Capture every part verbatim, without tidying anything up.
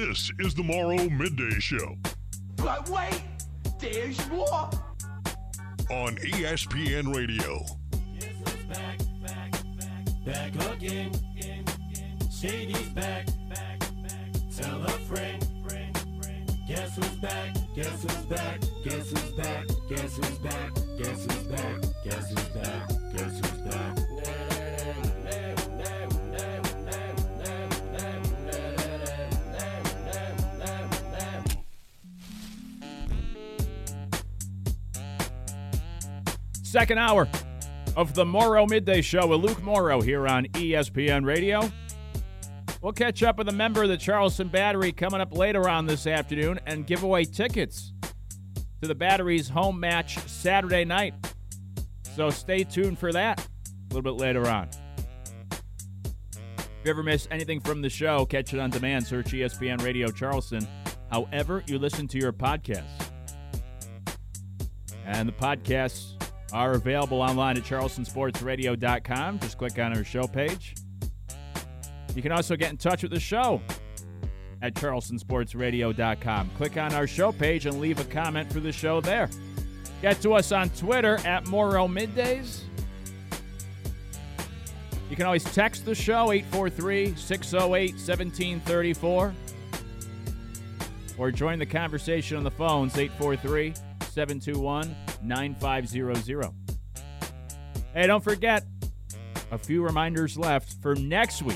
This is the Morrow Midday Show. But wait, there's more. On E S P N Radio. Yes, it's back, back, back, back again. Shady's back, back, back. Tell a friend, friend, friend. Guess who's back? Guess who's back? Guess who's back? Guess who's back? Guess who's back? Guess who's back? Guess who's back? Second hour of the Morrow Midday Show with Luke Morrow here on E S P N Radio. We'll catch up with a member of the Charleston Battery coming up later on this afternoon and give away tickets to the Battery's home match Saturday night. So stay tuned for that a little bit later on. If you ever miss anything from the show, catch it on demand. Search E S P N Radio Charleston, however you listen to your podcasts. And the podcasts are available online at charleston sports radio dot com. Just click on our show page. You can also get in touch with the show at charleston sports radio dot com. Click on our show page and leave a comment for the show there. Get to us on Twitter at Morrow Middays. You can always text the show, eight four three, six oh eight, one seven three four. Or join the conversation on the phones, eight four three, seven two one, nine five zero zero. Hey, don't forget, a few reminders left for next week.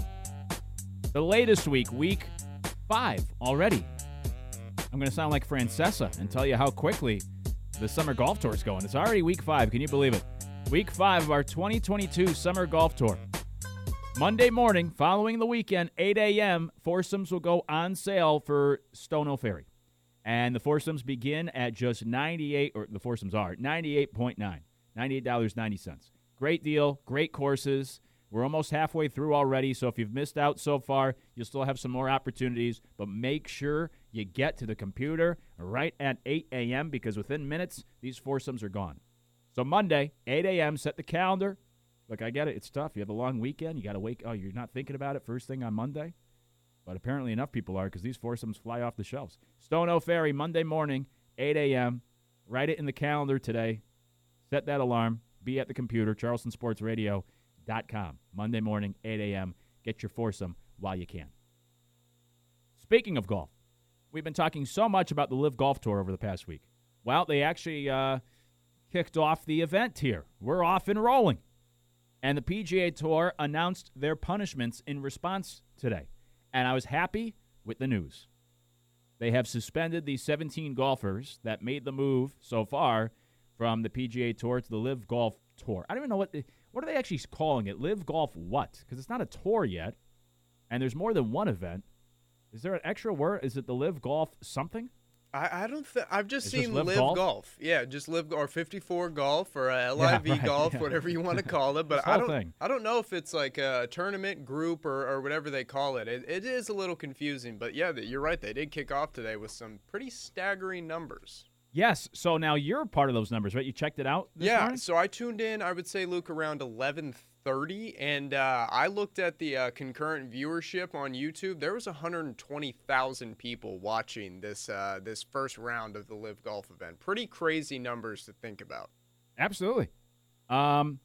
The latest week, week five already. I'm going to sound like Francesa and tell you how quickly the summer golf tour is going. It's already week five. Can you believe it? Week five of our twenty twenty-two summer golf tour. Monday morning, following the weekend, eight a.m., foursomes will go on sale for Stono Ferry. And the foursomes begin at just ninety-eight, or the foursomes are, ninety-eight point nine, ninety-eight dollars and ninety cents. Great deal, great courses. We're almost halfway through already, so if you've missed out so far, you'll still have some more opportunities. But make sure you get to the computer right at eight a.m. because within minutes, these foursomes are gone. So Monday, eight a.m., set the calendar. Look, I get it. It's tough. You have a long weekend. You got to wake. Oh, you're not thinking about it first thing on Monday? But apparently enough people are because these foursomes fly off the shelves. Stono Ferry, Monday morning, eight a.m. Write it in the calendar today. Set that alarm. Be at the computer, charleston sports radio dot com. Monday morning, eight a.m. Get your foursome while you can. Speaking of golf, we've been talking so much about the Live Golf Tour over the past week. Well, they actually uh, kicked off the event here. We're off and rolling. And the P G A Tour announced their punishments in response today. And I was happy with the news. They have suspended the seventeen golfers that made the move so far from the P G A Tour to the Live Golf Tour. I don't even know what the, what are they actually calling it? Live Golf what? Because it's not a tour yet, and there's more than one event. Is there an extra word? Is it the Live Golf something? I, I don't think I've just it's seen just Live, Live golf? golf. Yeah, just Live or fifty-four Golf or uh, L I V yeah, right, Golf, yeah. whatever you want to call it. But whole I don't. thing. I don't know if it's like a tournament group or, or whatever they call it. it. It is a little confusing. But yeah, you're right. They did kick off today with some pretty staggering numbers. Yes. So now you're part of those numbers, right? You checked it out this Yeah. morning? So I tuned in, I would say, Luke, around eleven thirty, and uh, I looked at the uh, concurrent viewership on YouTube. There was one hundred twenty thousand people watching this uh, this first round of the Live Golf event. Pretty crazy numbers to think about. Absolutely. Um,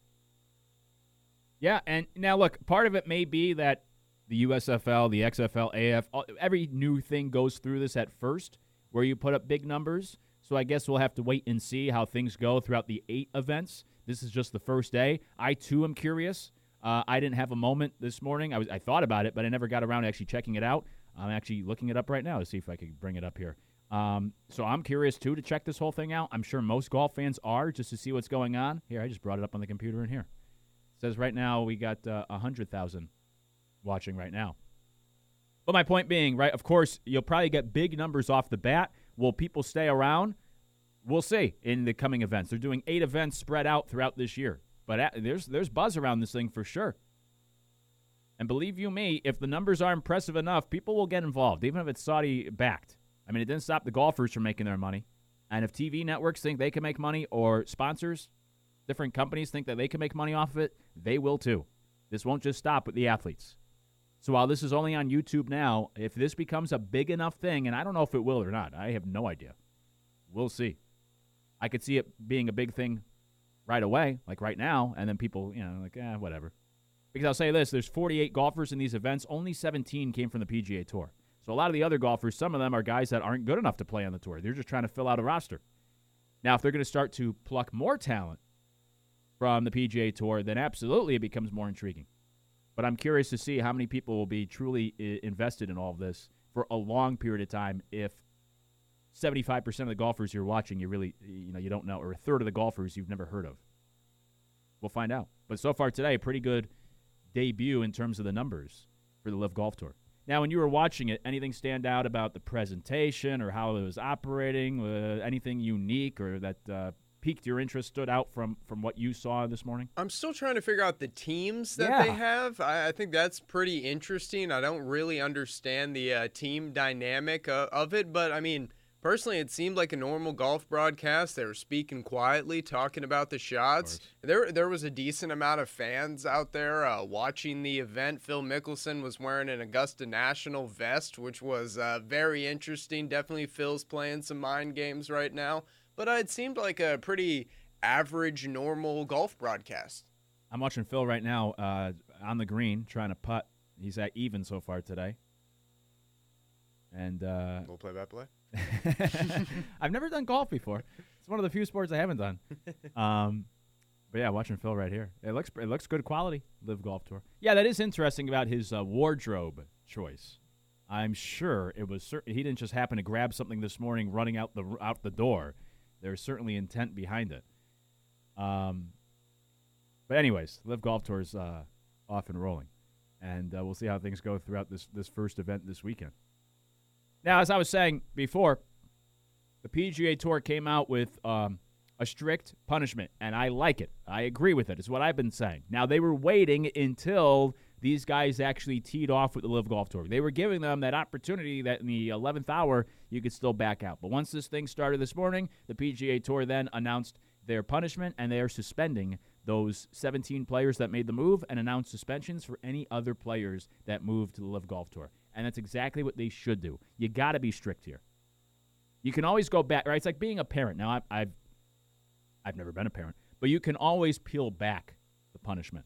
yeah, and now look, part of it may be that the U S F L, the X F L, A F, all, every new thing goes through this at first, where you put up big numbers. So I guess we'll have to wait and see how things go throughout the eight events. This is just the first day. I, too, am curious. Uh, I didn't have a moment this morning. I was I thought about it, but I never got around to actually checking it out. I'm actually looking it up right now to see if I can bring it up here. Um, so I'm curious, too, to check this whole thing out. I'm sure most golf fans are, just to see what's going on. Here, I just brought it up on the computer in here. It says right now we got uh, one hundred thousand watching right now. But my point being, right, of course, you'll probably get big numbers off the bat. Will people stay around? We'll see in the coming events. They're doing eight events spread out throughout this year. But at, there's there's buzz around this thing for sure. And believe you me, if the numbers are impressive enough, people will get involved, even if it's Saudi-backed. I mean, it didn't stop the golfers from making their money. And if T V networks think they can make money, or sponsors, different companies think that they can make money off of it, they will too. This won't just stop with the athletes. So while this is only on YouTube now, if this becomes a big enough thing, and I don't know if it will or not, I have no idea. We'll see. I could see it being a big thing right away, like right now, and then people, you know, like, eh, whatever. Because I'll say this, there's forty-eight golfers in these events. Only seventeen came from the P G A Tour. So a lot of the other golfers, some of them are guys that aren't good enough to play on the tour. They're just trying to fill out a roster. Now, if they're going to start to pluck more talent from the P G A Tour, then absolutely it becomes more intriguing. But I'm curious to see how many people will be truly I- invested in all of this for a long period of time if seventy-five percent of the golfers you're watching, you really, you know, you don't know, or a third of the golfers you've never heard of. We'll find out. But so far today, a pretty good debut in terms of the numbers for the LIV Golf Tour. Now, when you were watching it, anything stand out about the presentation or how it was operating? Uh, anything unique or that uh, piqued your interest, stood out from, from what you saw this morning? I'm still trying to figure out the teams that Yeah. they have. I, I think that's pretty interesting. I don't really understand the uh, team dynamic uh, of it, but I mean, personally, it seemed like a normal golf broadcast. They were speaking quietly, talking about the shots. There there was a decent amount of fans out there uh, watching the event. Phil Mickelson was wearing an Augusta National vest, which was uh, very interesting. Definitely Phil's playing some mind games right now. But uh, it seemed like a pretty average, normal golf broadcast. I'm watching Phil right now uh, on the green trying to putt. He's at even so far today. And uh, We'll play by play. I've never done golf before. It's one of the few sports I haven't done. Um, but yeah, watching Phil right here. It looks it looks good quality, LIV Golf Tour. Yeah, that is interesting about his uh, wardrobe choice. I'm sure it was certain he didn't just happen to grab something this morning running out the out the door. There's certainly intent behind it. Um, but anyways, LIV Golf Tour is uh, off and rolling, and uh, we'll see how things go throughout this this first event this weekend. Now, as I was saying before, the P G A Tour came out with um, a strict punishment, and I like it. I agree with it. It's what I've been saying. Now, they were waiting until these guys actually teed off with the LIV Golf Tour. They were giving them that opportunity that in the eleventh hour you could still back out. But once this thing started this morning, the P G A Tour then announced their punishment, and they are suspending those seventeen players that made the move and announced suspensions for any other players that moved to the LIV Golf Tour. And that's exactly what they should do. You got to be strict here. You can always go back, right? It's like being a parent. Now, I've, I've, I've never been a parent, but you can always peel back the punishment.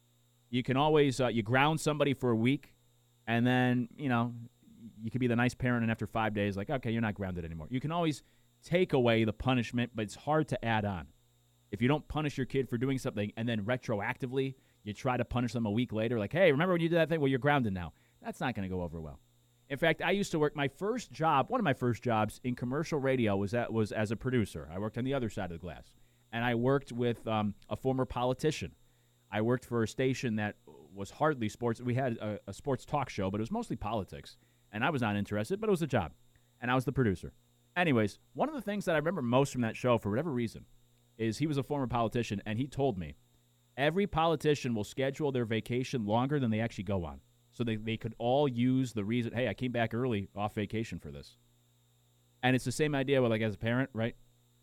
You can always, uh, you ground somebody for a week, and then, you know, you could be the nice parent, and after five days, like, okay, you're not grounded anymore. You can always take away the punishment, but it's hard to add on. If you don't punish your kid for doing something, and then retroactively, you try to punish them a week later, like, hey, remember when you did that thing? Well, you're grounded now. That's not going to go over well. In fact, I used to work, my first job, one of my first jobs in commercial radio was, at, was as a producer. I worked on the other side of the glass. And I worked with um, a former politician. I worked for a station that was hardly sports. We had a, a sports talk show, but it was mostly politics. And I was not interested, but it was a job. And I was the producer. Anyways, one of the things that I remember most from that show, for whatever reason, is he was a former politician, and he told me every politician will schedule their vacation longer than they actually go on. So they, they could all use the reason, hey, I came back early off vacation for this. And it's the same idea with, like, as a parent, right?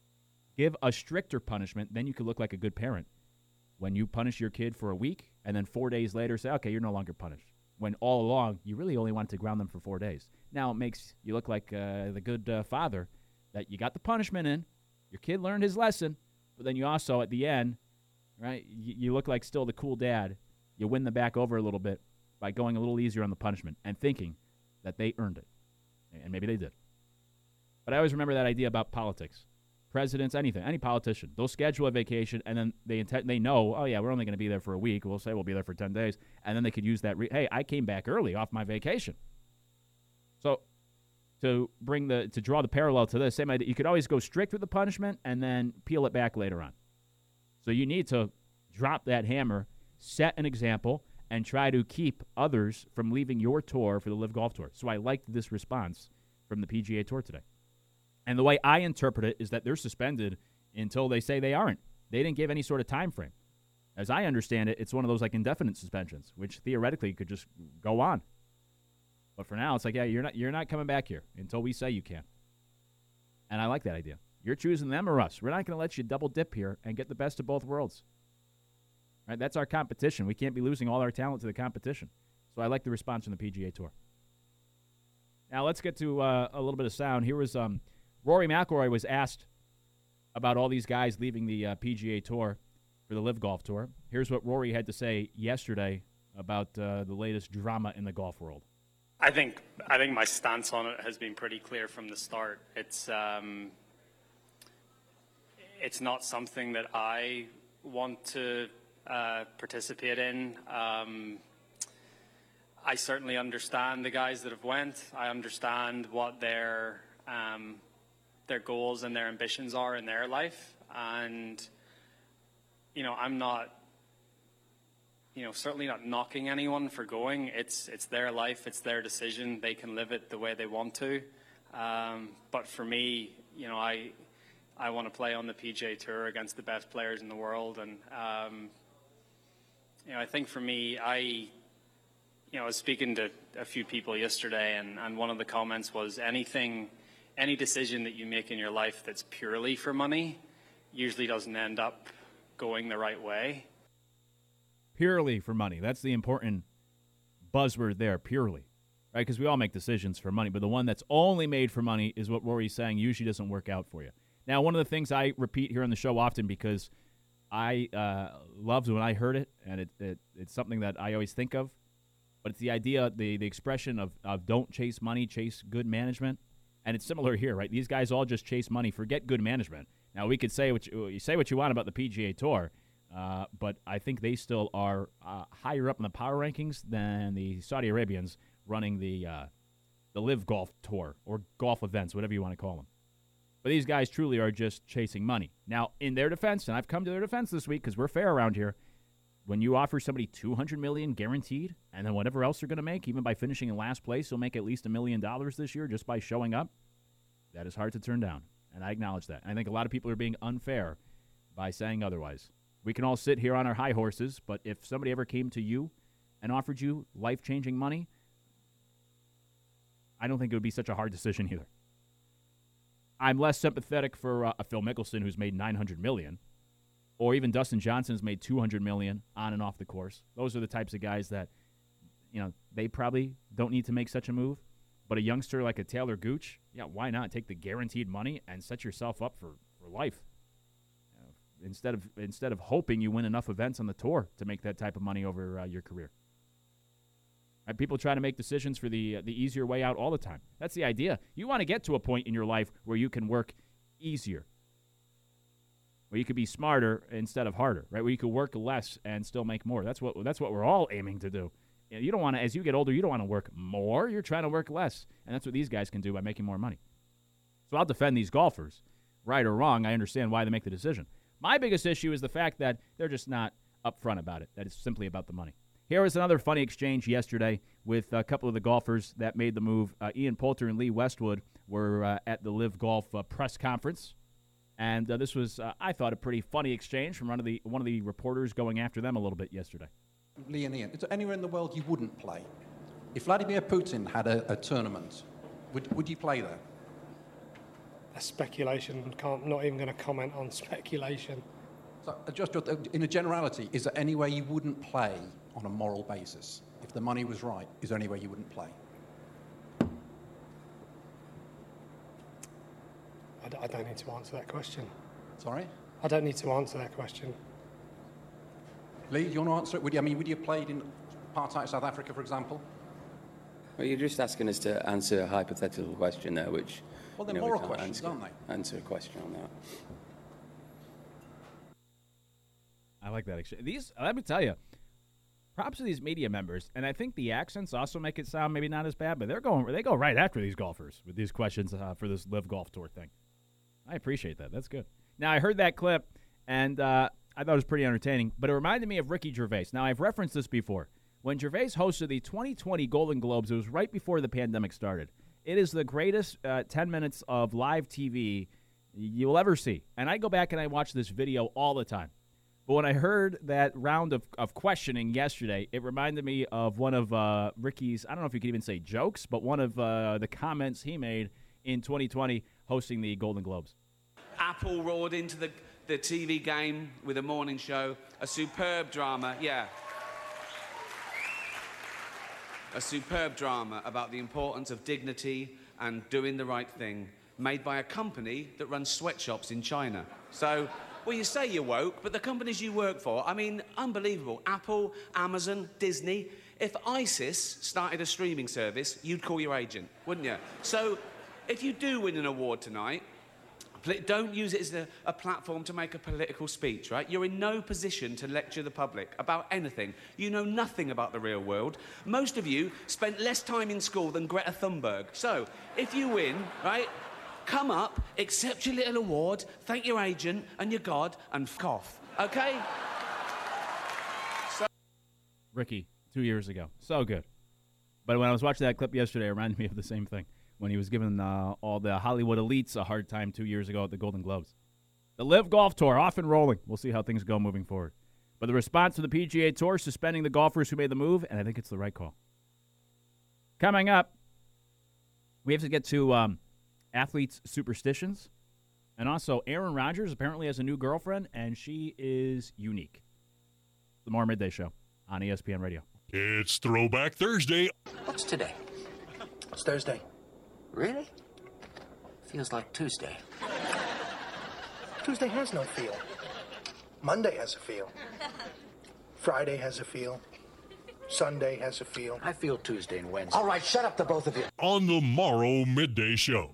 Give a stricter punishment, then you could look like a good parent. When you punish your kid for a week, and then four days later say, okay, you're no longer punished. When all along, you really only wanted to ground them for four days. Now it makes you look like uh, the good uh, father, that you got the punishment in, your kid learned his lesson, but then you also, at the end, right, you, you look like still the cool dad. You win them back over a little bit by going a little easier on the punishment and thinking that they earned it. And maybe they did. But I always remember that idea about politics. Presidents, anything, any politician, they'll schedule a vacation, and then they intend, they know, oh, yeah, we're only going to be there for a week. We'll say we'll be there for ten days. And then they could use that, re- hey, I came back early off my vacation. So to bring the, to draw the parallel to this, same idea, you could always go strict with the punishment and then peel it back later on. So you need to drop that hammer, set an example, and try to keep others from leaving your tour for the LIV Golf Tour. So I liked this response from the P G A Tour today. And the way I interpret it is that they're suspended until they say they aren't. They didn't give any sort of time frame. As I understand it, it's one of those like indefinite suspensions, which theoretically could just go on. But for now, it's like, yeah, you're not you're not coming back here until we say you can. And I like that idea. You're choosing them or us. We're not going to let you double dip here and get the best of both worlds. Right? That's our competition. We can't be losing all our talent to the competition. So I like the response from the P G A Tour. Now let's get to uh, a little bit of sound. Here was um, Rory McIlroy was asked about all these guys leaving the uh, P G A Tour for the Live Golf Tour. Here's what Rory had to say yesterday about uh, the latest drama in the golf world. I think I think my stance on it has been pretty clear from the start. It's um, it's not something that I want to uh, participate in. Um, I certainly understand the guys that have went. I understand what their um, their goals and their ambitions are in their life, and you know, I'm not, you know, certainly not knocking anyone for going. It's it's their life, it's their decision. They can live it the way they want to. Um, but for me, you know, I I want to play on the P G A Tour against the best players in the world, and um, you know, I think for me, I. You know, I was speaking to a few people yesterday, and, and one of the comments was anything, any decision that you make in your life that's purely for money usually doesn't end up going the right way. Purely for money. That's the important buzzword there, purely. Right? Because we all make decisions for money, but the one that's only made for money is what Rory's saying usually doesn't work out for you. Now, one of the things I repeat here on the show often because I uh, loved when I heard it, and it, it it's something that I always think of, but it's the idea, the, the expression of, of don't chase money, chase good management. And it's similar here, right? These guys all just chase money, forget good management. Now, we could say what you, you say what you want about the P G A Tour, uh, but I think they still are uh, higher up in the power rankings than the Saudi Arabians running the uh, the Live Golf Tour or golf events, whatever you want to call them. But these guys truly are just chasing money. Now, in their defense, and I've come to their defense this week because we're fair around here, when you offer somebody two hundred million dollars guaranteed, and then whatever else they're going to make, even by finishing in last place, they'll make at least a million dollars this year just by showing up, that is hard to turn down. And I acknowledge that. I think a lot of people are being unfair by saying otherwise. We can all sit here on our high horses, but if somebody ever came to you and offered you life-changing money, I don't think it would be such a hard decision either. I'm less sympathetic for uh, a Phil Mickelson who's made nine hundred million dollars. Or even Dustin Johnson's made two hundred million dollars on and off the course. Those are the types of guys that, you know, they probably don't need to make such a move. But a youngster like a Taylor Gooch, yeah, why not take the guaranteed money and set yourself up for, for life? You know, instead of instead of hoping you win enough events on the tour to make that type of money over uh, your career. Right? People try to make decisions for the uh, the easier way out all the time. That's the idea. You want to get to a point in your life where you can work easier. Where you could be smarter instead of harder, right? Where you could work less and still make more. That's what that's what we're all aiming to do. You know, you don't want to, as you get older, you don't want to work more. You're trying to work less, and that's what these guys can do by making more money. So I'll defend these golfers, right or wrong. I understand why they make the decision. My biggest issue is the fact that they're just not upfront about it. That it's simply about the money. Here was another funny exchange yesterday with a couple of the golfers that made the move. Uh, Ian Poulter and Lee Westwood were uh, at the Live Golf uh, press conference. And uh, this was, uh, I thought, a pretty funny exchange from one of the one of the reporters going after them a little bit yesterday. Lee and Ian, is there anywhere in the world you wouldn't play? If Vladimir Putin had a, a tournament, would would you play there? That's speculation. Can't, not even going to comment on speculation. So, uh, just uh, in a generality, is there anywhere you wouldn't play on a moral basis? If the money was right, is there anywhere you wouldn't play? I, d- I don't need to answer that question. Sorry? I don't need to answer that question. Lee, do you want to answer it? Would you, I mean, would you have played in apartheid South Africa, for example? Well, you're just asking us to answer a hypothetical question there, which... Well, they're you know, moral we can't questions, answer, aren't they? Answer a question on that. I like that exchange. These, let me tell you, props to these media members, and I think the accents also make it sound maybe not as bad, but they're going, they go right after these golfers with these questions uh, for this Live Golf Tour thing. I appreciate that. That's good. Now, I heard that clip, and uh, I thought it was pretty entertaining, but it reminded me of Ricky Gervais. Now, I've referenced this before. When Gervais hosted the twenty twenty Golden Globes, it was right before the pandemic started. It is the greatest uh, ten minutes of live T V you'll ever see. And I go back and I watch this video all the time. But when I heard that round of, of questioning yesterday, it reminded me of one of uh, Ricky's, I don't know if you could even say jokes, but one of uh, the comments he made in twenty twenty hosting the Golden Globes. Apple roared into the, the T V game with a morning show, a superb drama, yeah. a superb drama about the importance of dignity and doing the right thing, made by a company that runs sweatshops in China. So, well, you say you're woke, but the companies you work for, I mean, unbelievable. Apple, Amazon, Disney. If ISIS started a streaming service, you'd call your agent, wouldn't you? So, if you do win an award tonight, don't use it as a, a platform to make a political speech, right? You're in no position to lecture the public about anything. You know nothing about the real world. Most of you spent less time in school than Greta Thunberg. So, if you win, right, come up, accept your little award, thank your agent and your God, and f*** off, okay? So- Ricky, two years ago. So good. But when I was watching that clip yesterday, it reminded me of the same thing. When he was giving uh, all the Hollywood elites a hard time two years ago at the Golden Globes. The Live Golf Tour, off and rolling. We'll see how things go moving forward. But the response to the P G A Tour, suspending the golfers who made the move, and I think it's the right call. Coming up, we have to get to um, athletes' superstitions. And also, Aaron Rodgers apparently has a new girlfriend, and she is unique. The More Midday Show on E S P N Radio. It's Throwback Thursday. What's today? It's Thursday. Really? Feels like Tuesday. Tuesday has no feel. Monday has a feel. Friday has a feel. Sunday has a feel. I feel Tuesday and Wednesday. All right, shut up, the both of you. On the Morrow Midday Show.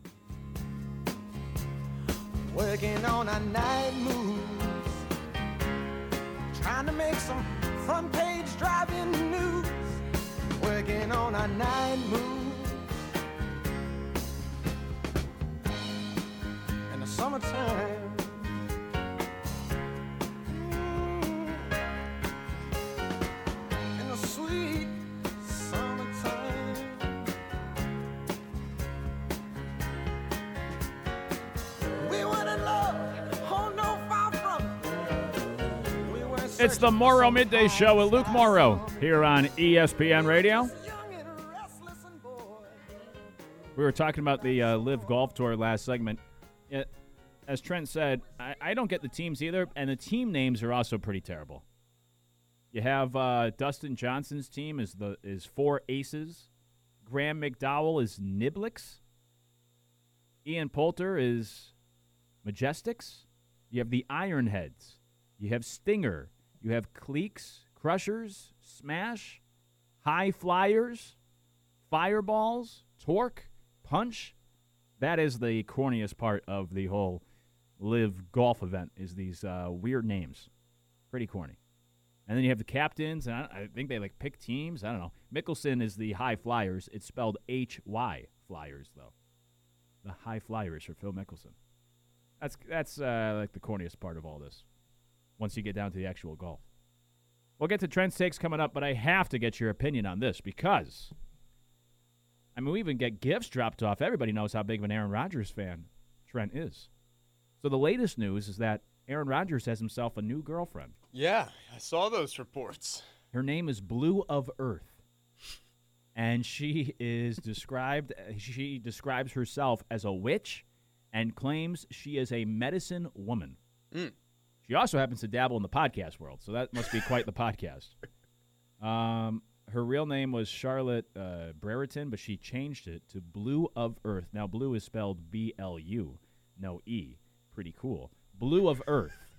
Working on a night moves. Trying to make some front page driving news. Working on a night moves. Summertime. Mm. In the sweet summertime. We were in love, oh no, far from. We were It's the Morrow Midday Show with Luke Morrow here on E S P N Radio. We were talking about the uh, Live Golf Tour last segment. It, as Trent said, I, I don't get the teams either, and the team names are also pretty terrible. You have uh, Dustin Johnson's team is the is four aces. Graham McDowell is Niblix. Ian Poulter is Majestics. You have the Ironheads. You have Stinger. You have Cleeks, Crushers, Smash, High Flyers, Fireballs, Torque, Punch. That is the corniest part of the whole Live golf event is these uh, weird names. Pretty corny. And then you have the captains, and I, I think they like pick teams. I don't know. Mickelson is the High Flyers. It's spelled H Y Flyers, though. The High Flyers for Phil Mickelson. That's that's uh, like the corniest part of all this once you get down to the actual golf. We'll get to Trent's takes coming up, but I have to get your opinion on this because, I mean, we even get gifts dropped off. Everybody knows how big of an Aaron Rodgers fan Trent is. So the latest news is that Aaron Rodgers has himself a new girlfriend. Yeah, I saw those reports. Her name is Blue of Earth, and she is described. She describes herself as a witch, and claims she is a medicine woman. Mm. She also happens to dabble in the podcast world, so that must be quite the podcast. Um, her real name was Charlotte uh, Brereton, but she changed it to Blue of Earth. Now, Blue is spelled B L U, no E. Pretty cool. Blue of Earth.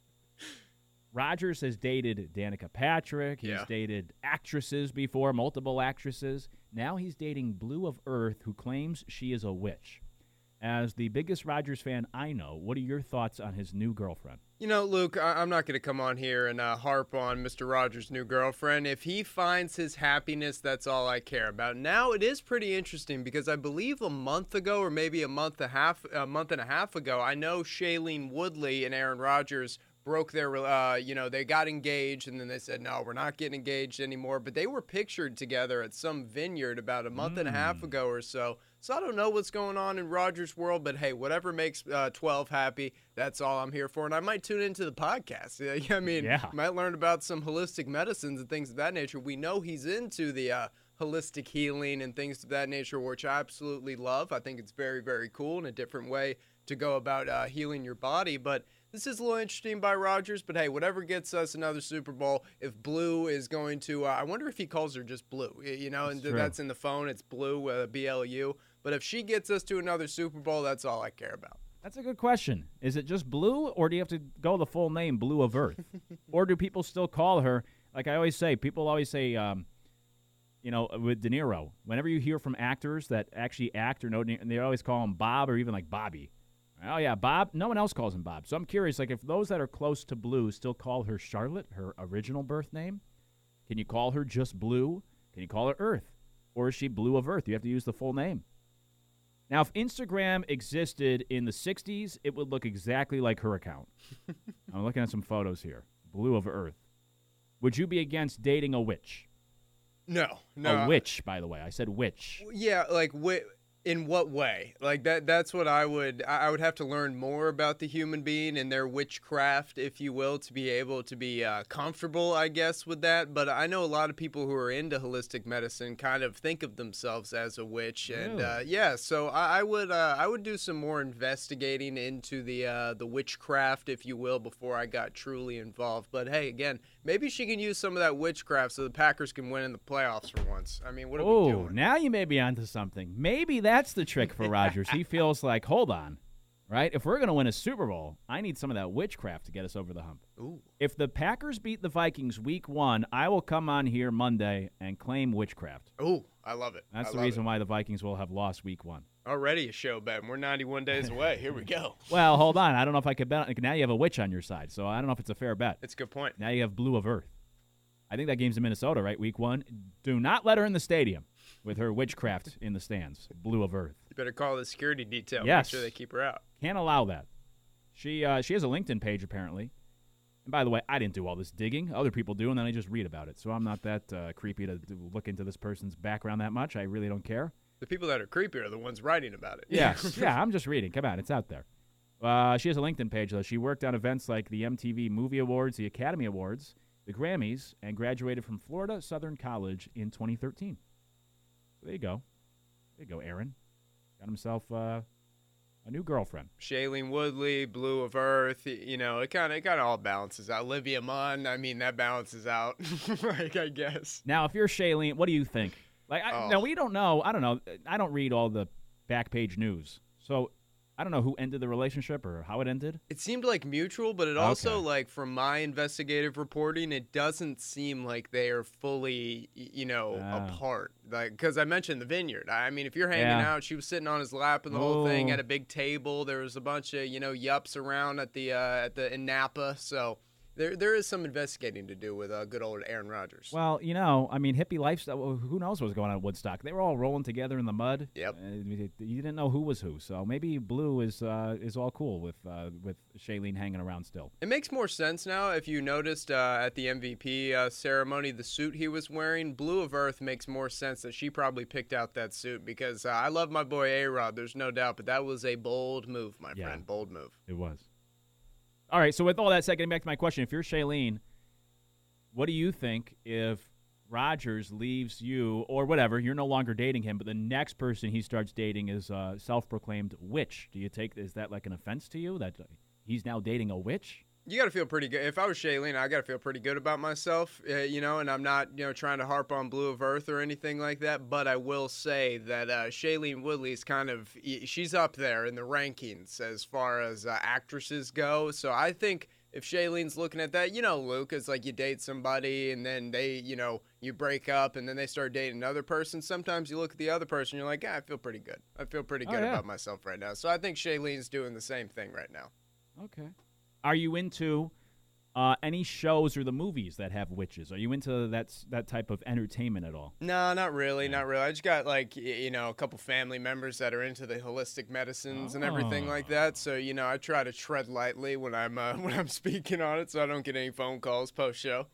Rodgers has dated Danica Patrick. He's Yeah. dated actresses before, multiple actresses. Now he's dating Blue of Earth, who claims she is a witch. As the biggest Rodgers fan I know, what are your thoughts on his new girlfriend? You know, Luke, I- I'm not going to come on here and uh, harp on Mister Rogers' new girlfriend. If he finds his happiness, that's all I care about. Now, it is pretty interesting because I believe a month ago or maybe a month and a half, a month and a half ago, I know Shailene Woodley and Aaron Rodgers broke their, uh, you know, they got engaged and then they said, no, we're not getting engaged anymore. But they were pictured together at some vineyard about a month mm. and a half ago or so. So I don't know what's going on in Rodgers' world, but hey, whatever makes uh, twelve happy, that's all I'm here for. And I might tune into the podcast. I mean, yeah. might learn about some holistic medicines and things of that nature. We know he's into the uh, holistic healing and things of that nature, which I absolutely love. I think it's very, very cool and a different way to go about uh, healing your body. But This is a little interesting by Rodgers, but hey, whatever gets us another Super Bowl, if Blue is going to, uh, I wonder if he calls her just Blue, you know, and That's that's true. in the phone, it's Blue, uh, B L U. But if she gets us to another Super Bowl, that's all I care about. That's a good question. Is it just Blue, or do you have to go the full name, Blue of Earth? Or do people still call her, like I always say, people always say, um, you know, with De Niro, whenever you hear from actors that actually act or know, and they always call him Bob or even like Bobby. Oh, yeah, Bob. No one else calls him Bob. So I'm curious, like, if those that are close to Blue still call her Charlotte, her original birth name, can you call her just Blue? Can you call her Earth? Or is she Blue of Earth? You have to use the full name. Now, if Instagram existed in the sixties, it would look exactly like her account. I'm looking at some photos here. Blue of Earth. Would you be against dating a witch? No, no. A witch, by the way. I said witch. Yeah, like wi- in what way? Like that that's what I would I I would have to learn more about the human being and their witchcraft, if you will, to be able to be uh, comfortable, I guess, with that. But I know a lot of people who are into holistic medicine kind of think of themselves as a witch, and Really? uh, yeah, so I, I would uh, I would do some more investigating into the uh, the witchcraft, if you will, before I got truly involved. But hey, again, maybe she can use some of that witchcraft so the Packers can win in the playoffs for once. I mean, what are we Oh, doing? now you may be onto something. Maybe that's the trick for Rodgers. He feels like, hold on, right? If we're going to win a Super Bowl, I need some of that witchcraft to get us over the hump. Ooh. If the Packers beat the Vikings week one, I will come on here Monday and claim witchcraft. Ooh, I love it. That's I the love reason it. why the Vikings will have lost week one. Already a show bet. We're ninety-one days away. Here we go. Well, hold on. I don't know if I could bet. Now you have a witch on your side, so I don't know if it's a fair bet. It's a good point. Now you have Blue of Earth. I think that game's in Minnesota, right? Week one. Do not let her in the stadium with her witchcraft in the stands. Blue of Earth. You better call the security detail. Yes. Make sure they keep her out. Can't allow that. She uh, she has a LinkedIn page, apparently. And by the way, I didn't do all this digging. Other people do, and then I just read about it. So I'm not that uh, creepy to, to look into this person's background that much. I really don't care. The people that are creepy are the ones writing about it. Yes. yeah, I'm just reading. Come on, it's out there. Uh, she has a LinkedIn page, though. She worked on events like the M T V Movie Awards, the Academy Awards, the Grammys, and graduated from Florida Southern College in twenty thirteen. So there you go. There you go, Aaron. Got himself uh, a new girlfriend. Shailene Woodley, Blue of Earth, you know, it kind of it kind of all balances out. Olivia Munn, I mean, that balances out, like, I guess. Now, if you're Shailene, what do you think? Like, I, Oh. now we don't know. I don't know. I don't read all the back page news, so I don't know who ended the relationship or how it ended. It seemed like mutual, but it also, Okay. like, from my investigative reporting, it doesn't seem like they are fully, y- you know, Ah. apart. Like, because I mentioned the vineyard. I mean, if you're hanging Yeah. out, she was sitting on his lap and the whole thing Oh. at a big table. There was a bunch of, you know, yups around at the uh, at the in Napa. So there there is some investigating to do with uh, good old Aaron Rodgers. Well, you know, I mean, hippie lifestyle. well, Who knows what was going on at Woodstock? They were all rolling together in the mud. Yep. Uh, you didn't know who was who, so maybe Blue is uh, is all cool with uh, with Shailene hanging around still. It makes more sense now. If you noticed uh, at the M V P uh, ceremony, the suit he was wearing, Blue of Earth, makes more sense that she probably picked out that suit because uh, I love my boy A-Rod, there's no doubt, but that was a bold move, my Yeah. friend, bold move. It was. All right, so with all that said, getting back to my question, if you're Shailene, what do you think if Rodgers leaves you or whatever, you're no longer dating him, but the next person he starts dating is a self-proclaimed witch? Do you take, is that like an offense to you that he's now dating a witch? You got to feel pretty good. If I was Shailene, I got to feel pretty good about myself, uh, you know, and I'm not, you know, trying to harp on Blue of Earth or anything like that, but I will say that uh, Shailene Woodley's kind of, she's up there in the rankings as far as uh, actresses go, so I think if Shailene's looking at that, you know, Luke, it's like you date somebody and then they, you know, you break up and then they start dating another person. Sometimes you look at the other person, you're like, yeah, I feel pretty good. I feel pretty Oh, good yeah. about myself right now. So I think Shailene's doing the same thing right now. Okay. Are you into uh, any shows or the movies that have witches? Are you into that that type of entertainment at all? No, not really, not really. I just got like y- you know a couple family members that are into the holistic medicines and everything like that. So you know I try to tread lightly when I'm uh, when I'm speaking on it, so I don't get any phone calls post show.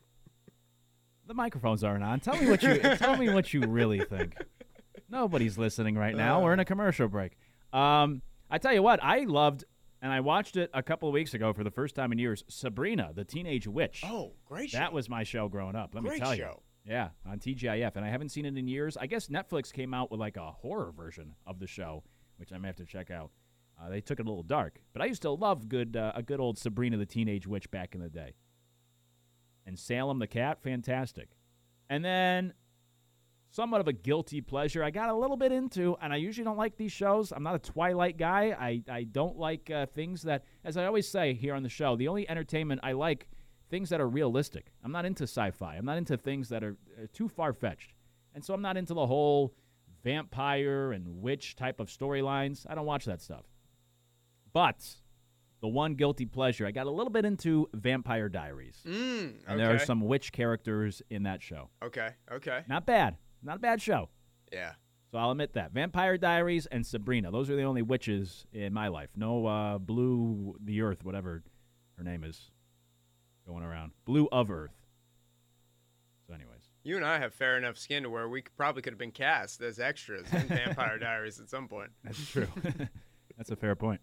The microphones aren't on. Tell me what you tell me what you really think. Nobody's listening right now. We're in a commercial break. Um, I tell you what, I loved. And I watched it a couple of weeks ago for the first time in years. Sabrina, the Teenage Witch. Oh, great show. That was my show growing up. Let Great me tell show. you. Yeah, on T G I F. And I haven't seen it in years. I guess Netflix came out with like a horror version of the show, which I may have to check out. Uh, they took it a little dark. But I used to love good uh, a good old Sabrina the Teenage Witch back in the day. And Salem the Cat, fantastic. And then somewhat of a guilty pleasure I got a little bit into, and I usually don't like these shows. I'm not a Twilight guy. I, I don't like uh, things that, as I always say here on the show, the only entertainment I like, things that are realistic. I'm not into sci-fi. I'm not into things that are, are too far-fetched. And so I'm not into the whole vampire and witch type of storylines. I don't watch that stuff. But the one guilty pleasure, I got a little bit into Vampire Diaries. Mm, okay. And there are some witch characters in that show. Okay, okay. Not bad. Not a bad show. Yeah. So I'll admit that. Vampire Diaries and Sabrina. Those are the only witches in my life. No uh, Blue the Earth, whatever her name is, going around. Blue of Earth. So anyways. You and I have fair enough skin to where we could, probably could have been cast as extras in Vampire Diaries at some point. That's true. That's a fair point.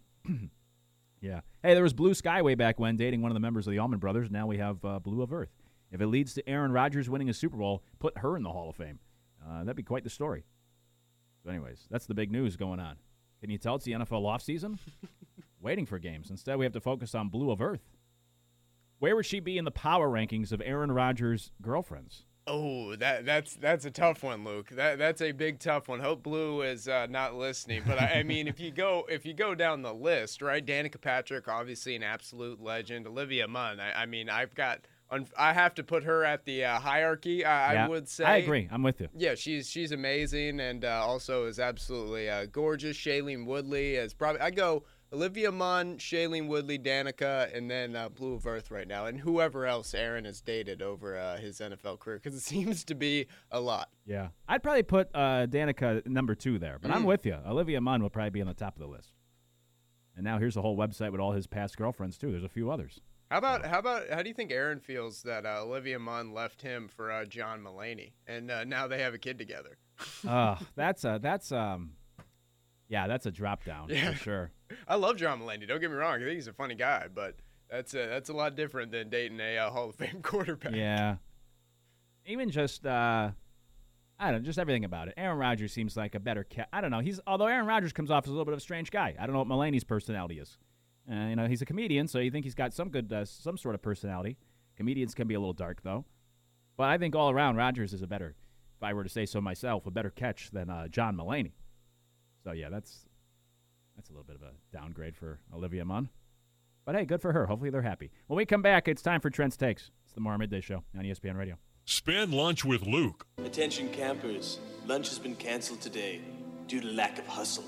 Yeah. Hey, there was Blue Sky way back when, dating one of the members of the Allman Brothers. Now we have uh, Blue of Earth. If it leads to Aaron Rodgers winning a Super Bowl, put her in the Hall of Fame. Uh, that'd be quite the story. So anyways, that's the big news going on. Can you tell it's the N F L offseason? Waiting for games. Instead, we have to focus on Blue of Earth. Where would she be in the power rankings of Aaron Rodgers' girlfriends? Oh, that that's that's a tough one, Luke. That that's a big tough one. Hope Blue is uh, not listening, but I, I mean, if you go if you go down the list, right? Danica Patrick, obviously an absolute legend. Olivia Munn. I, I mean, I've got. I have to put her at the uh, hierarchy. I, yeah, I would say. I agree. I'm with you. Yeah, she's she's amazing, and uh, also is absolutely uh, gorgeous. Shailene Woodley is probably. I go Olivia Munn, Shailene Woodley, Danica, and then uh, Blue of Earth right now, and whoever else Aaron has dated over uh, his N F L career, because it seems to be a lot. Yeah, I'd probably put uh, Danica number two there, but mm. I'm with you. Olivia Munn will probably be on the top of the list. And now here's a whole website with all his past girlfriends too. There's a few others. How about how about how do you think Aaron feels that uh, Olivia Munn left him for uh, John Mulaney, and uh, now they have a kid together? uh, that's a that's um, yeah, that's a drop down yeah. for sure. I love John Mulaney. Don't get me wrong. I think he's a funny guy, but that's a, that's a lot different than dating a uh, Hall of Fame quarterback. Yeah. Even just uh, I don't know, just everything about it. Aaron Rodgers seems like a better cat. I don't know. He's although Aaron Rodgers comes off as a little bit of a strange guy. I don't know what Mulaney's personality is. Uh, you know, he's a comedian, so you think he's got some good, uh, some sort of personality. Comedians can be a little dark, though. But I think all around, Rodgers is a better, if I were to say so myself, a better catch than uh, John Mulaney. So yeah, that's that's a little bit of a downgrade for Olivia Munn. But hey, good for her. Hopefully they're happy. When we come back, it's time for Trent's Takes. It's the Morrow Midday Show on E S P N Radio. Spend lunch with Luke. Attention campers, lunch has been canceled today due to lack of hustle.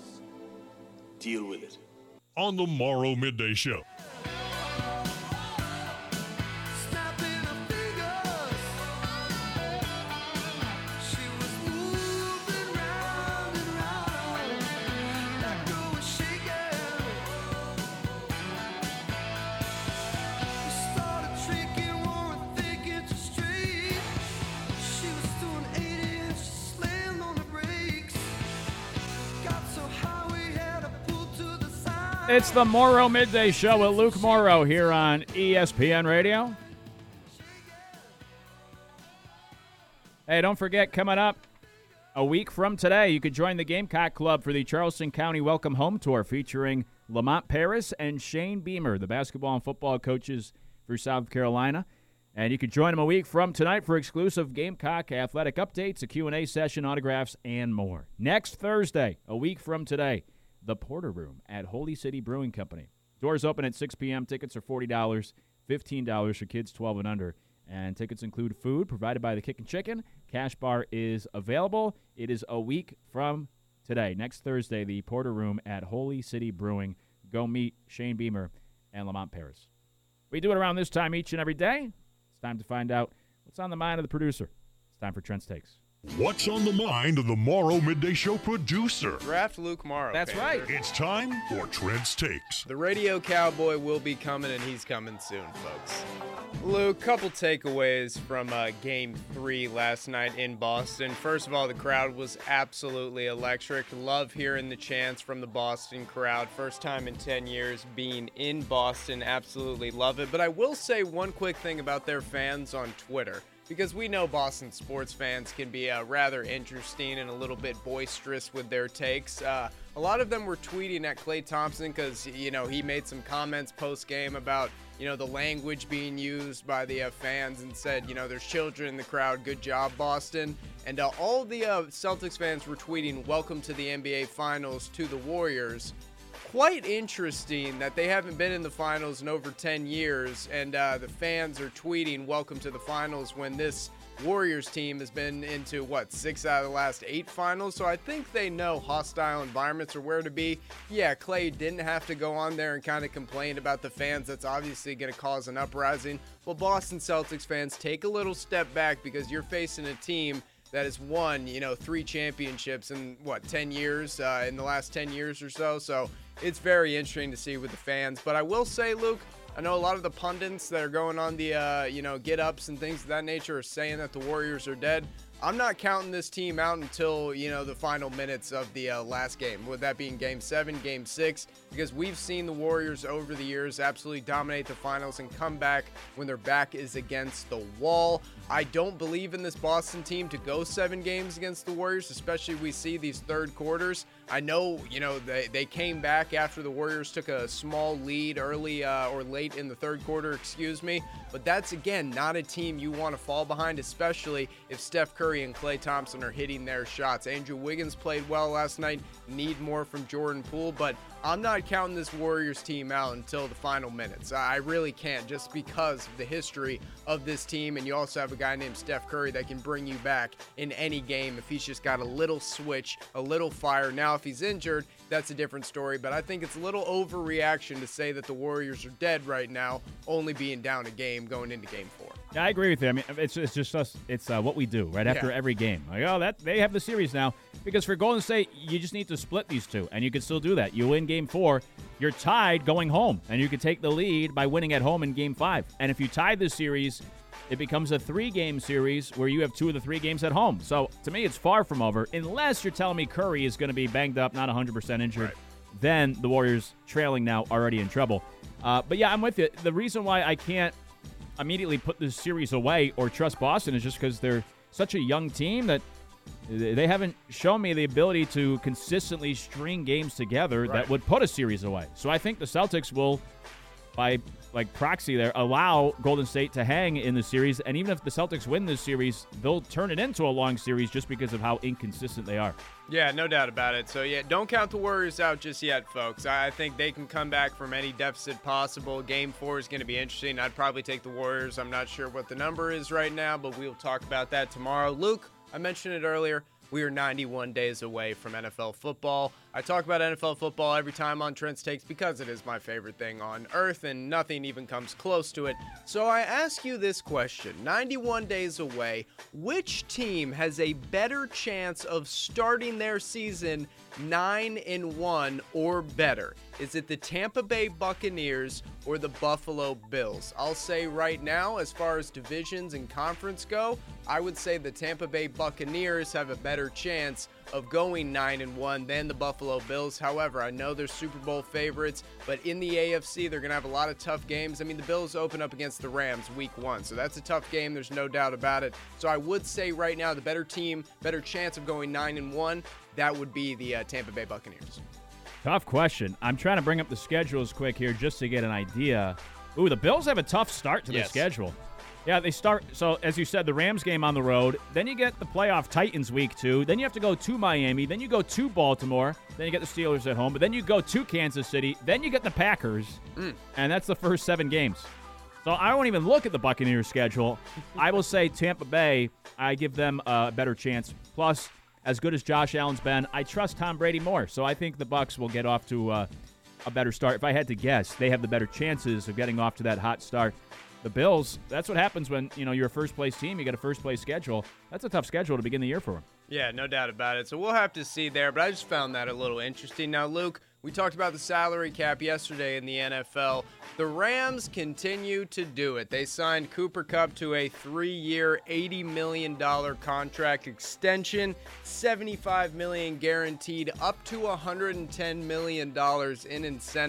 Deal with it. On the Morrow Midday Show. It's the Morrow Midday Show with Luke Morrow here on E S P N Radio. Hey, don't forget, coming up a week from today, you could join the Gamecock Club for the Charleston County Welcome Home Tour featuring Lamont Paris and Shane Beamer, the basketball and football coaches for South Carolina. And you could join them a week from tonight for exclusive Gamecock athletic updates, a Q and A session, autographs, and more. Next Thursday, a week from today, the Porter Room at Holy City Brewing Company. Doors open at six p.m. Tickets are forty dollars, fifteen dollars for kids twelve and under. And tickets include food provided by the Kickin' Chicken. Cash bar is available. It is a week from today. Next Thursday, the Porter Room at Holy City Brewing. Go meet Shane Beamer and Lamont Paris. We do it around this time each and every day. It's time to find out what's on the mind of the producer. It's time for Trent's Takes. What's on the mind of the Morrow Midday Show producer? Draft Luke Morrow. That's Panther. right. It's time for Trent's Takes. The radio cowboy will be coming, and he's coming soon, folks. Luke, couple takeaways from uh, Game three last night in Boston. First of all, the crowd was absolutely electric. Love hearing the chants from the Boston crowd. First time in ten years being in Boston. Absolutely love it. But I will say one quick thing about their fans on Twitter. because we know Boston sports fans can be uh, rather interesting and a little bit boisterous with their takes. Uh, a lot of them were tweeting at Klay Thompson because, you know, he made some comments post-game about, you know, the language being used by the uh, fans and said, you know, there's children in the crowd. Good job, Boston. And uh, all the uh, Celtics fans were tweeting, welcome to the N B A Finals to the Warriors. Quite interesting that they haven't been in the finals in over ten years, and uh, the fans are tweeting welcome to the finals when this Warriors team has been into, what, six out of the last eight finals? So I think they know hostile environments are where to be. Yeah, Klay didn't have to go on there and kind of complain about the fans. That's obviously going to cause an uprising. Well, Boston Celtics fans, take a little step back because you're facing a team that has won, you know, three championships in, what, ten years, uh, in the last ten years or so. So it's very interesting to see with the fans. But I will say, Luke, I know a lot of the pundits that are going on the, uh, you know, get-ups and things of that nature are saying that the Warriors are dead. I'm not counting this team out until, you know, the final minutes of the uh, last game, with that being game seven, game six, because we've seen the Warriors over the years absolutely dominate the finals and come back when their back is against the wall. I don't believe in this Boston team to go seven games against the Warriors, especially we see these third quarters. I know, you know, they, they came back after the Warriors took a small lead early uh, or late in the third quarter, excuse me. But that's, again, not a team you want to fall behind, especially if Steph Curry and Klay Thompson are hitting their shots. Andrew Wiggins played well last night. Need more from Jordan Poole, but I'm not counting this Warriors team out until the final minutes. I really can't, just because of the history of this team, and you also have a guy named Steph Curry that can bring you back in any game if he's just got a little switch, a little fire. Now, if he's injured, that's a different story, but I think it's a little overreaction to say that the Warriors are dead right now, only being down a game going into game four. Yeah, I agree with you. I mean, it's, it's just us. It's uh, what we do right after Yeah. every game. Like, oh, that they have the series now. Because for Golden State, you just need to split these two, and you can still do that. You win game four, you're tied going home, and you can take the lead by winning at home in game five. And if you tie this series, it becomes a three-game series where you have two of the three games at home. So, to me, it's far from over, unless you're telling me Curry is going to be banged up, not one hundred percent injured. Right. Then the Warriors trailing now, already in trouble. Uh, but, yeah, I'm with you. The reason why I can't immediately put this series away or trust Boston is just because they're such a young team that they haven't shown me the ability to consistently string games together Right. that would put a series away. So I think the Celtics will, by like proxy there, allow Golden State to hang in the series. And even if the Celtics win this series, they'll turn it into a long series just because of how inconsistent they are. Yeah, no doubt about it. So, yeah, don't count the Warriors out just yet, folks. I think they can come back from any deficit possible. Game four is going to be interesting. I'd probably take the Warriors. I'm not sure what the number is right now, but we'll talk about that tomorrow. Luke, I mentioned it earlier. We are ninety-one days away from N F L football. I talk about N F L football every time on Trent's Takes because it is my favorite thing on earth, and nothing even comes close to it. So I ask you this question. ninety-one days away, which team has a better chance of starting their season nine and one or better? Is it the Tampa Bay Buccaneers or the Buffalo Bills? I'll say right now, as far as divisions and conference go, I would say the Tampa Bay Buccaneers have a better chance of going nine and one than the Buffalo Bills. However, I know they're Super Bowl favorites, but in the A F C, they're going to have a lot of tough games. I mean, the Bills open up against the Rams week one, so that's a tough game. There's no doubt about it. So I would say right now, the better team, better chance of going nine and one, that would be the uh, Tampa Bay Buccaneers. Tough question. I'm trying to bring up the schedules quick here just to get an idea. Ooh, the Bills have a tough start to Yes. the schedule. Yeah, they start, so as you said, the Rams game on the road. Then you get the playoff Titans week two. Then you have to go to Miami. Then you go to Baltimore. Then you get the Steelers at home. But then you go to Kansas City. Then you get the Packers. Mm. And that's the first seven games. So I won't even look at the Buccaneers schedule. I will say Tampa Bay, I give them a better chance. Plus, as good as Josh Allen's been, I trust Tom Brady more. So I think the Bucs will get off to uh, a better start. If I had to guess, they have the better chances of getting off to that hot start. The Bills, that's what happens when, you know, you're a first-place team. You get a first-place schedule. That's a tough schedule to begin the year for them. Yeah, no doubt about it. So we'll have to see there, but I just found that a little interesting. Now, Luke, we talked about the salary cap yesterday in the N F L. The Rams continue to do it. They signed Cooper Kupp to a three-year, eighty million dollars contract extension, seventy-five million dollars guaranteed, up to one hundred ten million dollars in incentives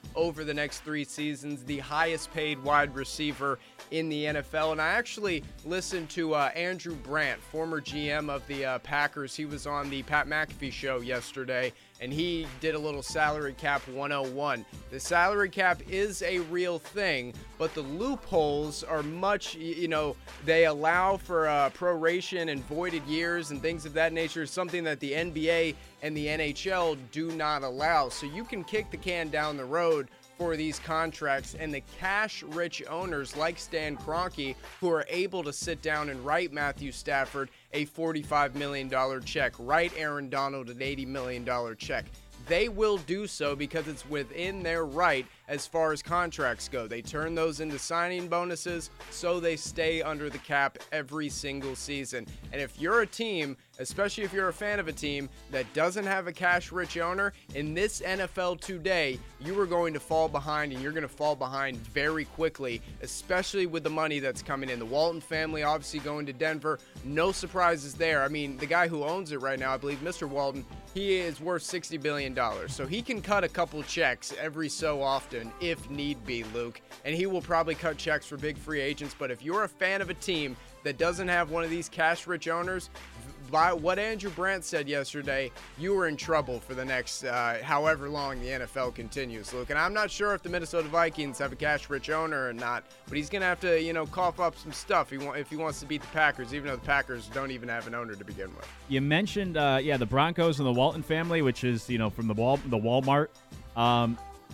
over the next three seasons, the highest paid wide receiver in the N F L. And I actually listened to uh, Andrew Brandt, former G M of the uh, Packers. He was on the Pat McAfee show yesterday, and he did a little salary cap one oh one. The salary cap is a real thing, but the loopholes are much, you know, they allow for uh, proration and voided years and things of that nature, something that the N B A and the N H L do not allow. So you can kick the can down the road for these contracts, and the cash-rich owners like Stan Kroenke, who are able to sit down and write Matthew Stafford a forty-five million dollars check, write Aaron Donald an eighty million dollars check. They will do so because it's within their right as far as contracts go. They turn those into signing bonuses, so they stay under the cap every single season. And if you're a team, especially if you're a fan of a team that doesn't have a cash-rich owner, in this N F L today, you are going to fall behind, and you're going to fall behind very quickly, especially with the money that's coming in. The Walton family obviously going to Denver. No surprises there. I mean, the guy who owns it right now, I believe Mister Walton, he is worth sixty billion dollars. So he can cut a couple checks every so often if need be, Luke. And he will probably cut checks for big free agents. But if you're a fan of a team that doesn't have one of these cash-rich owners, by what Andrew Brandt said yesterday, you are in trouble for the next uh, however long the N F L continues, Luke. And I'm not sure if the Minnesota Vikings have a cash-rich owner or not, but he's going to have to, you know, cough up some stuff if he wants to beat the Packers, even though the Packers don't even have an owner to begin with. You mentioned, uh, yeah, the Broncos and the Walton family, which is, you know, from the Wal- the Walmart. Um,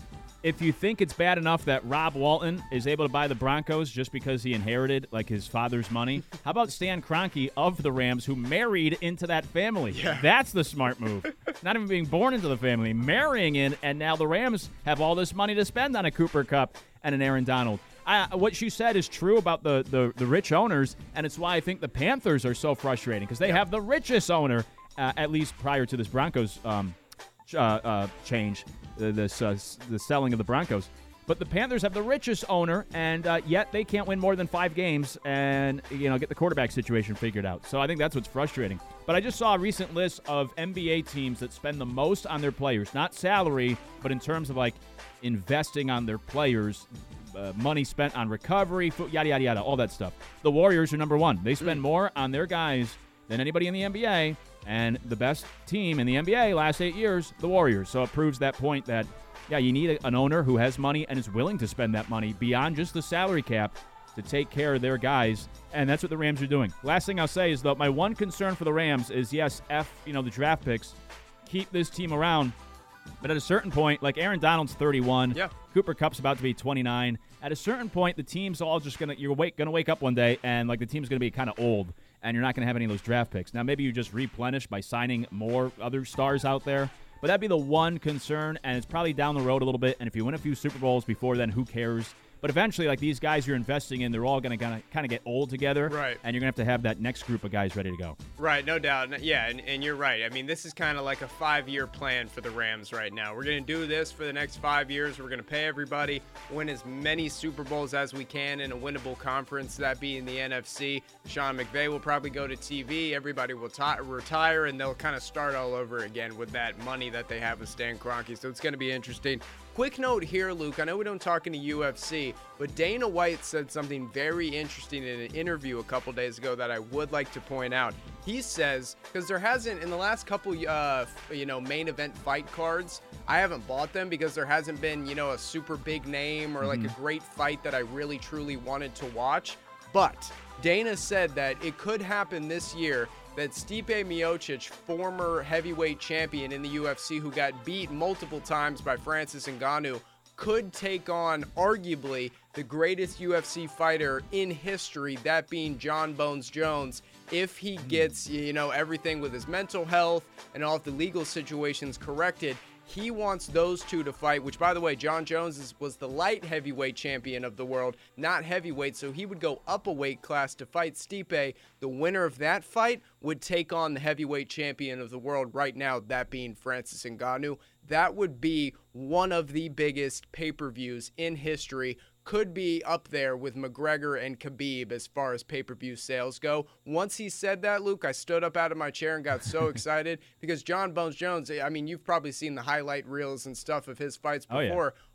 If you think it's bad enough that Rob Walton is able to buy the Broncos just because he inherited, like, his father's money, how about Stan Kroenke of the Rams, who married into that family? Yeah. That's the smart move. Not even being born into the family, marrying in, and now the Rams have all this money to spend on a Cooper Kupp and an Aaron Donald. I, what you said is true about the, the, the rich owners, and it's why I think the Panthers are so frustrating, because they yeah. have the richest owner, uh, at least prior to this Broncos um, uh, uh, change. This uh, the selling of the Broncos. But the Panthers have the richest owner, and uh, yet they can't win more than five games and, you know, get the quarterback situation figured out. So I think that's what's frustrating. But I just saw a recent list of N B A teams that spend the most on their players, not salary, but in terms of, like, investing on their players, uh, money spent on recovery, yada, yada, yada, all that stuff. The Warriors are number one. They spend more on their guys than anybody in the N B A. And the best team in the N B A last eight years, the Warriors. So it proves that point that, yeah, you need a, an owner who has money and is willing to spend that money beyond just the salary cap to take care of their guys. And that's what the Rams are doing. Last thing I'll say is, though, my one concern for the Rams is, yes, F, you know, the draft picks. Keep this team around. But at a certain point, like Aaron Donald's thirty-one. Yeah. Cooper Kupp's about to be twenty-nine. At a certain point, the team's all just going to, you're wake, going to wake up one day and, like, the team's going to be kind of old. And you're not going to have any of those draft picks. Now, maybe you just replenish by signing more other stars out there. But that'd be the one concern, and it's probably down the road a little bit. And if you win a few Super Bowls before then, who cares? But eventually, like, these guys you're investing in, they're all going to kind of get old together. Right. And you're going to have to have that next group of guys ready to go. Right, no doubt. Yeah, and, and you're right. I mean, this is kind of like a five-year plan for the Rams right now. We're going to do this for the next five years. We're going to pay everybody, win as many Super Bowls as we can in a winnable conference, that being the N F C. Sean McVay will probably go to T V. Everybody will t- retire, and they'll kind of start all over again with that money that they have with Stan Kroenke. So it's going to be interesting. Quick note here, Luke. I know we don't talk any U F C, but Dana White said something very interesting in an interview a couple days ago that I would like to point out. He says, because there hasn't, in the last couple, uh, you know, main event fight cards, I haven't bought them because there hasn't been, you know, a super big name or like mm-hmm. a great fight that I really, truly wanted to watch. But Dana said that it could happen this year that Stipe Miocic, former heavyweight champion in the U F C who got beat multiple times by Francis Ngannou, could take on arguably the greatest U F C fighter in history, that being John Bones Jones, if he gets, you know, everything with his mental health and all of the legal situations corrected. He wants those two to fight, which, by the way, John Jones is, was the light heavyweight champion of the world, not heavyweight, so he would go up a weight class to fight Stipe. The winner of that fight would take on the heavyweight champion of the world right now, that being Francis Ngannou. That would be one of the biggest pay-per-views in history. Could be up there with McGregor and Khabib as far as pay-per-view sales go. Once he said that, Luke, I stood up out of my chair and got so excited because John Bones Jones, I mean, you've probably seen the highlight reels and stuff of his fights before. Oh, yeah.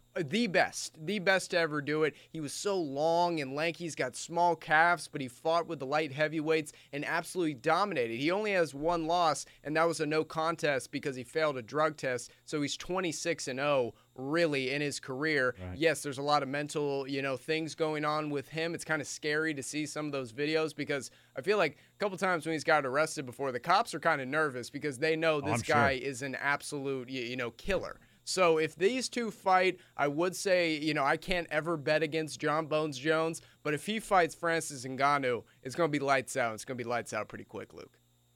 The best, the best to ever do it. He was so long and lanky. He's got small calves, but he fought with the light heavyweights and absolutely dominated. He only has one loss, and that was a no contest because he failed a drug test. So he's twenty-six and oh really in his career. Right. Yes, there's a lot of mental, you know, things going on with him. It's kind of scary to see some of those videos because I feel like a couple times when he's got arrested before, the cops are kind of nervous because they know this I'm guy sure. is an absolute, you you know, killer. So if these two fight, I would say, you know, I can't ever bet against John Bones Jones, but if he fights Francis Ngannou, it's going to be lights out. It's going to be lights out pretty quick, Luke.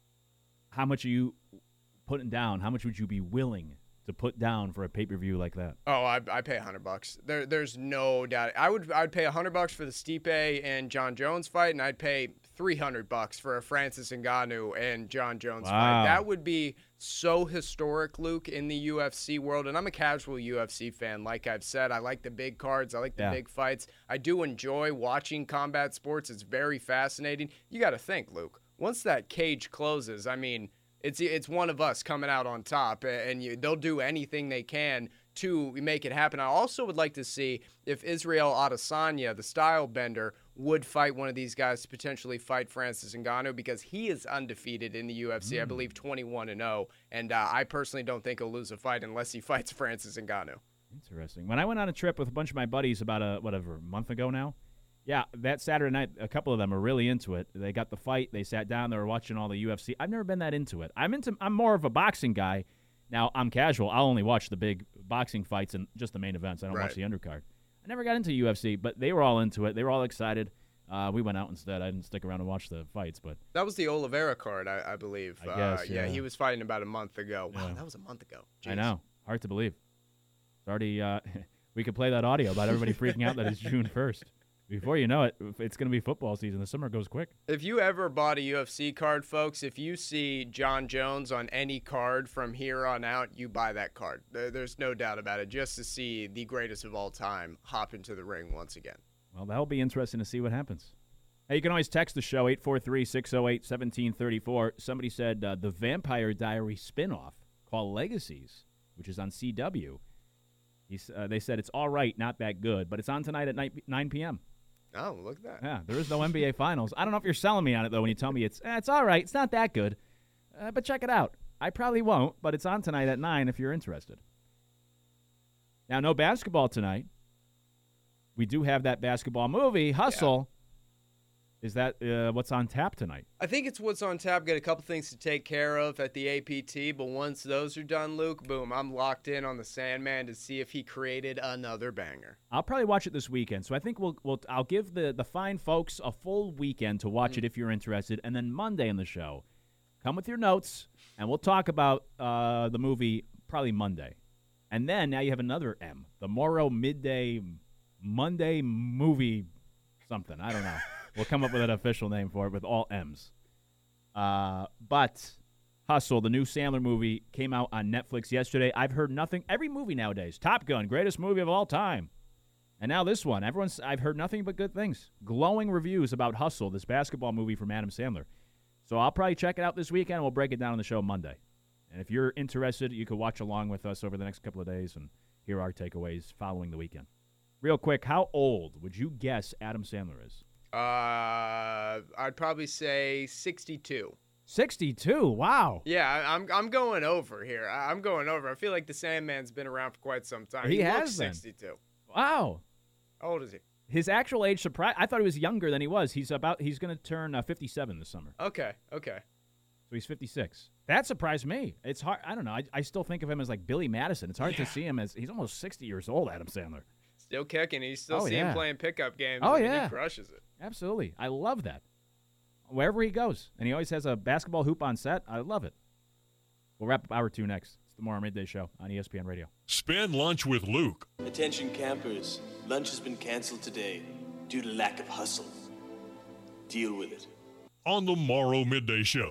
How much are you putting down? How much would you be willing to put down for a pay-per-view like that? Oh, I, I pay a hundred bucks. There, there's no doubt. I would, I'd pay a hundred bucks for the Stipe and John Jones fight, and I'd pay three hundred bucks for a Francis Ngannou and John Jones Wow. fight. That would be so historic, Luke, in the U F C world. And I'm a casual U F C fan, like I've said. I like the big cards. I like the Yeah. big fights. I do enjoy watching combat sports. It's very fascinating. You got to think, Luke. Once that cage closes, I mean. It's it's one of us coming out on top, and you, they'll do anything they can to make it happen. I also would like to see if Israel Adesanya, the style bender, would fight one of these guys to potentially fight Francis Ngannou because he is undefeated in the U F C, Mm. I believe twenty-one and oh, and uh, I personally don't think he'll lose a fight unless he fights Francis Ngannou. Interesting. When I went on a trip with a bunch of my buddies about a whatever a month ago now, yeah, that Saturday night, a couple of them are really into it. They got the fight. They sat down. They were watching all the U F C. I've never been that into it. I'm into. I'm more of a boxing guy. Now I'm casual. I'll only watch the big boxing fights and just the main events. I don't Right. watch the undercard. I never got into U F C, but they were all into it. They were all excited. Uh, we went out instead. I didn't stick around and watch the fights, but That was the Oliveira card, I, I believe. I uh, guess, yeah, yeah. he was fighting about a month ago. Wow, Yeah. that was a month ago. I Jeez. know. Hard to believe. It's already. Uh, we could play that audio about everybody freaking out that it's June first. Before you know it, it's going to be football season. The summer goes quick. If you ever bought a U F C card, folks, if you see John Jones on any card from here on out, you buy that card. There- There's no doubt about it, just to see the greatest of all time hop into the ring once again. Well, that'll be interesting to see what happens. Hey, you can always text the show, eight four three, six oh eight, one seven three four. Somebody said uh, the Vampire Diary spinoff called Legacies, which is on C W. He's, uh, they said it's all right, not that good, but it's on tonight at nine p.m. Oh, look at that. Yeah, there is no N B A Finals. I don't know if you're selling me on it, though, when you tell me it's eh, it's all right. It's not that good. Uh, but check it out. I probably won't, but it's on tonight at nine if you're interested. Now, no basketball tonight. We do have that basketball movie, Hustle. Is that uh, what's on tap tonight? I think it's what's on tap. Got a couple things to take care of at the A P T, but once those are done, Luke, boom, I'm locked in on the Sandman to see if he created another banger. I'll probably watch it this weekend. So I think we'll, we'll I'll give the, the fine folks a full weekend to watch it if you're interested. And then Monday in the show, come with your notes, and we'll talk about uh, the movie probably Monday. And then now you have another M, the Morrow Midday Monday Movie something. I don't know. We'll come up with an official name for it with all M's. Uh, but Hustle, the new Sandler movie, came out on Netflix yesterday. I've heard nothing. Every movie nowadays, Top Gun, greatest movie of all time. And now this one. Everyone's. I've heard nothing but good things. Glowing reviews about Hustle, this basketball movie from Adam Sandler. So I'll probably check it out this weekend, and we'll break it down on the show Monday. And if you're interested, you can watch along with us over the next couple of days and hear our takeaways following the weekend. Real quick, how old would you guess Adam Sandler is? Uh, I'd probably say sixty-two. sixty-two. Wow. Yeah, I- I'm I'm going over here. I- I'm going over. I feel like the Sandman's been around for quite some time. He He, has looks been. sixty-two. Wow. How old is he? His actual age surprised. I thought he was younger than he was. He's about. He's going to turn uh, fifty-seven this summer. Okay, okay. So he's fifty-six. That surprised me. It's hard. I don't know. I, I still think of him as like Billy Madison. It's hard Yeah. to see him as he's almost sixty years old. Adam Sandler. Still kicking. You still Oh, see yeah. him playing pickup games. Oh, I mean, yeah. He crushes it. Absolutely. I love that. Wherever he goes, and he always has a basketball hoop on set. I love it. We'll wrap up hour two next. It's the Tomorrow Midday Show on E S P N Radio. Spend lunch with Luke. Attention campers, lunch has been canceled today due to lack of hustle. Deal with it. On the Morrow Midday Show.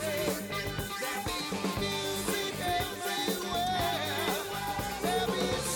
Swinging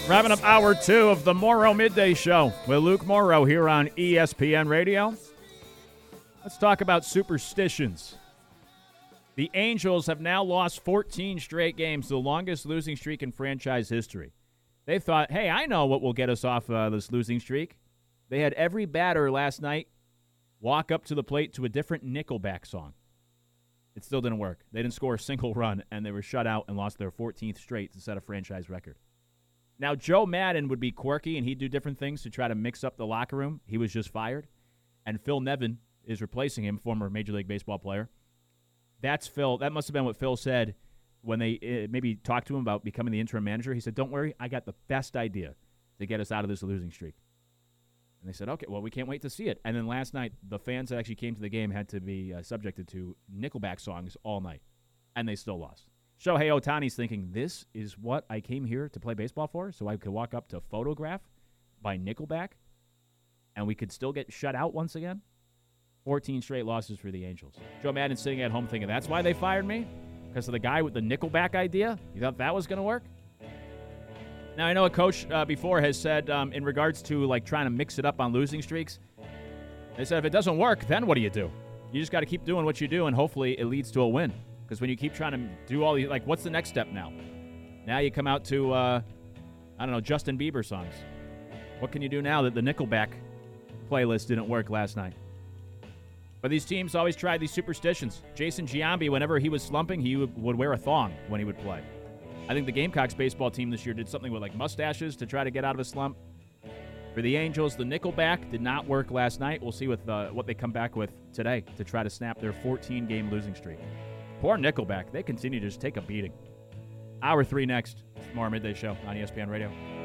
Wrapping up hour two of the Morrow Midday Show with Luke Morrow here on E S P N Radio. Let's talk about superstitions. The Angels have now lost fourteen straight games, the longest losing streak in franchise history. They thought, hey, I know what will get us off uh, this losing streak. They had every batter last night walk up to the plate to a different Nickelback song. It still didn't work. They didn't score a single run, and they were shut out and lost their fourteenth straight to set a franchise record. Now, Joe Madden would be quirky, and he'd do different things to try to mix up the locker room. He was just fired. And Phil Nevin is replacing him, former Major League Baseball player. That's Phil. That must have been what Phil said when they uh, maybe talked to him about becoming the interim manager. He said, don't worry, I got the best idea to get us out of this losing streak. And they said, okay, well, we can't wait to see it. And then last night, the fans that actually came to the game had to be uh, subjected to Nickelback songs all night. And they still lost. Shohei Ohtani's thinking, this is what I came here to play baseball for, so I could walk up to Photograph by Nickelback, and we could still get shut out once again? fourteen straight losses for the Angels. Joe Madden's sitting at home thinking, that's why they fired me? Because of the guy with the Nickelback idea? You thought that was going to work? Now, I know a coach uh, before has said, um, in regards to like trying to mix it up on losing streaks, they said if it doesn't work, then what do you do? You just got to keep doing what you do, and hopefully it leads to a win. Because when you keep trying to do all these, like, what's the next step now? Now you come out to, uh, I don't know, Justin Bieber songs. What can you do now that the Nickelback playlist didn't work last night? But these teams always tried these superstitions. Jason Giambi, whenever he was slumping, he would, would wear a thong when he would play. I think the Gamecocks baseball team this year did something with, like, mustaches to try to get out of a slump. For the Angels, the Nickelback did not work last night. We'll see with uh, what they come back with today to try to snap their fourteen-game losing streak. Poor Nickelback. They continue to just take a beating. Hour three next. More Midday Show on E S P N Radio.